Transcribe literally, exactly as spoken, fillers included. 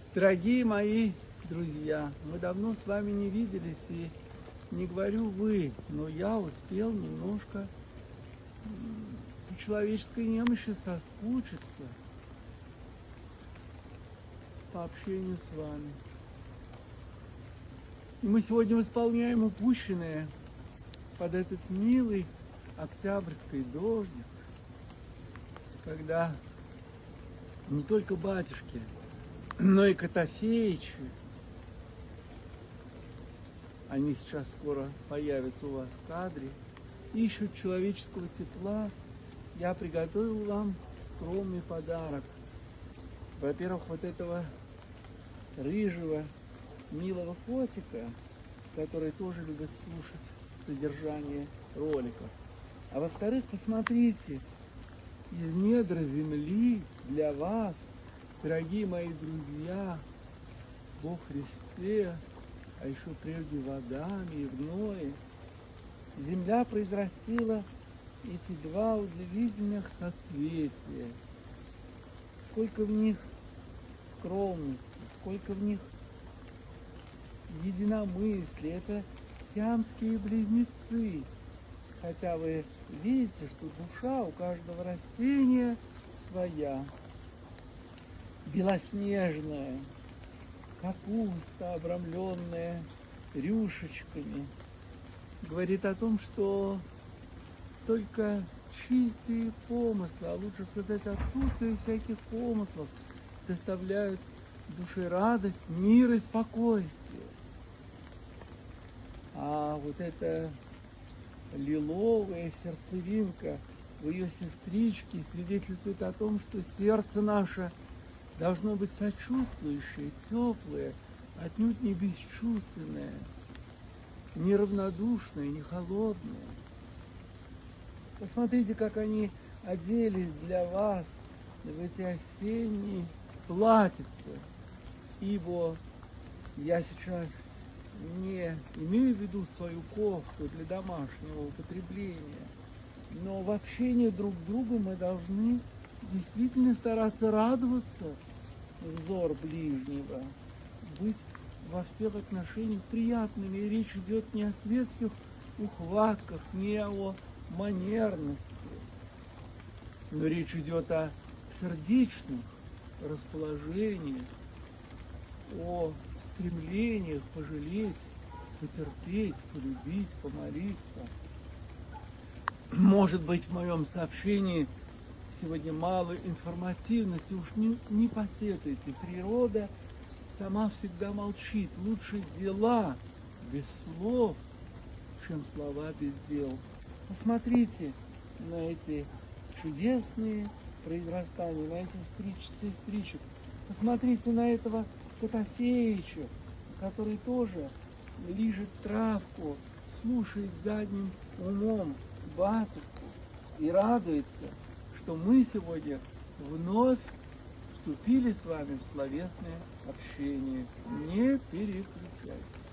Дорогие мои друзья, мы давно с вами не виделись, и не говорю вы, но я успел немножко по человеческой немощи соскучиться по общению с вами. И мы сегодня исполняем упущенное под этот милый октябрьский дождик, когда не только батюшки, но и Котофеичи, они сейчас скоро появятся у вас в кадре, ищут человеческого тепла. Я приготовил вам скромный подарок. Во-первых, вот этого рыжего, милого котика, который тоже любит слушать содержание роликов. А во-вторых, посмотрите, из недр земли для вас, дорогие мои друзья, во Христе, а еще прежде водами и вное, земля произрастила эти два удивительных соцветия. Сколько в них скромности, сколько в них единомыслия. Это сиамские близнецы. Хотя вы видите, что душа у каждого растения своя. Белоснежная капуста, обрамленная рюшечками, говорит о том, что только чистые помыслы, а лучше сказать отсутствие всяких помыслов, доставляют душе радость, мир и спокойствие. А вот эта лиловая сердцевинка в ее сестричке свидетельствует о том, что сердце наше должно быть сочувствующее, теплое, отнюдь не бесчувственное, не равнодушное, не холодное. Посмотрите, как они оделись для вас в эти осенние платьица, ибо я сейчас не имею в виду свою кофту для домашнего употребления, но в общении друг с другом мы должны действительно стараться радоваться взор ближнего, быть во всех отношениях приятными. И речь идет не о светских ухватках, не о манерности, но речь идет о сердечных расположениях, о стремлениях пожалеть, потерпеть, полюбить, помолиться. Может быть, в моем сообщении сегодня мало информативности, уж не, не посетуйте. Природа сама всегда молчит. Лучше дела без слов, чем слова без дел. Посмотрите на эти чудесные произрастания, на этих сестричек. Посмотрите на этого Котофеича, который тоже лижет травку, слушает задним умом батюшку и радуется, что мы сегодня вновь вступили с вами в словесное общение. Не переключайтесь.